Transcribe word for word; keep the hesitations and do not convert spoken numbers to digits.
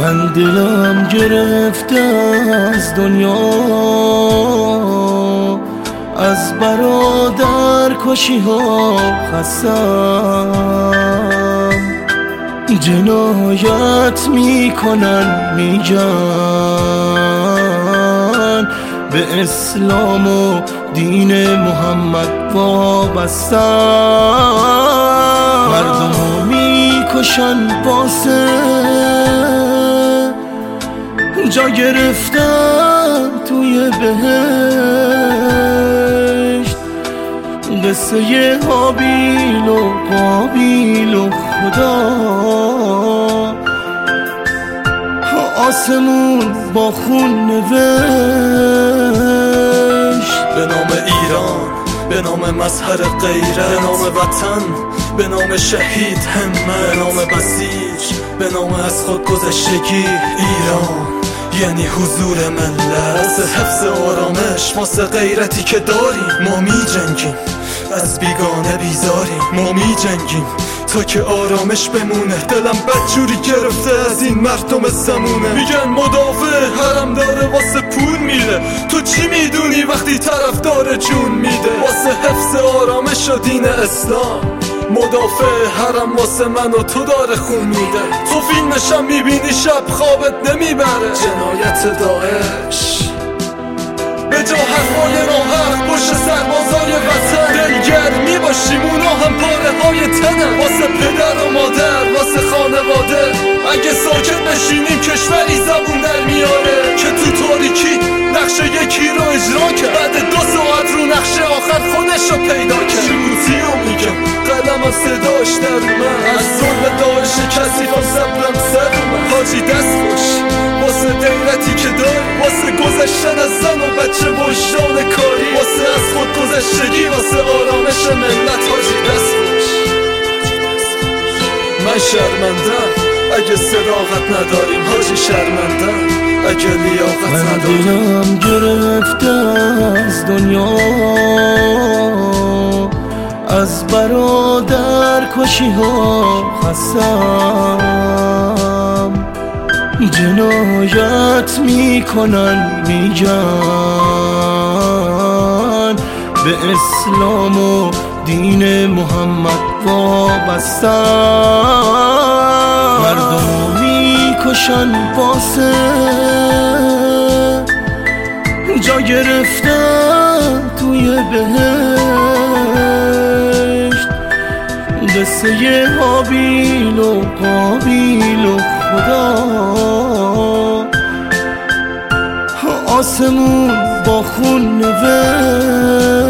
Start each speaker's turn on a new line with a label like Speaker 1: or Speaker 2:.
Speaker 1: من دلم گرفته از دنیا، از برادر کشی ها خستم. جنایت میکنن میگن به اسلام و دین محمد وابستم. مردمو میکشن واسه جا گرفتم توی بهشت. قصه هابیل و قابیل و خدا، آسمون با خون نوشت.
Speaker 2: به نام ایران، به نام مظهر غیرت، به نام وطن، به نام شهید همت، به نام بسیج، به نام از خود گذشتگی. ایران یعنی حضور ملت، واسه حفظ آرامش، واسه غیرتی که داریم. ما می جنگیم از بیگانه بیزاریم، ما می جنگیم تا که آرامش بمونه. دلم بدجوری گرفته از این مردم زمونه. میگن مدافع حرم داره واسه پول میره، تو چی میدونی وقتی طرف داره جون میده؟ واسه حفظ آرامش و دین اسلام، مدافع حرم واسه من و تو داره خون میده. تو فیلمشم میبینی شب خوابت نمیبره. جنایت داعش به جا حرفای راحت پشت سربازای وطن. دلگرم میباشیم اونا هم پاره های تنن، واسه پدر و مادر، واسه خانواده. اگه ساکت بشینیم کشوری زبون در میاره که تو تاریکی نقشه یکی رو اجرا کرد. بعد دو ساعت رو نقشه آخر خودش رو پیدا کرد. جبوتی رو میگم قلمم صداش در اومد، از ظلم داعش کثیفم صبرم سر اومد. حاجی دست خوش واسه غیرتی که داری، واسه گذشتن از زن و بچه و شان کاری، واسه از خود گذشتگی، واسه آرامش ملت. حاجی دست خوش. من شرمندم اگه صداقت نداریم، حاجی شرمندم اگه لیاقت نداریم.
Speaker 1: من دلم گرفته از دنیا، از برادر کشی ها خستم. جنایت میکنن میگن به اسلام و دین محمد وابستم. مردمو میکشن واسه جا گرفتم توی بهشت. قصه هابیل و قابیل و خدا، آسمون با خون نوشت.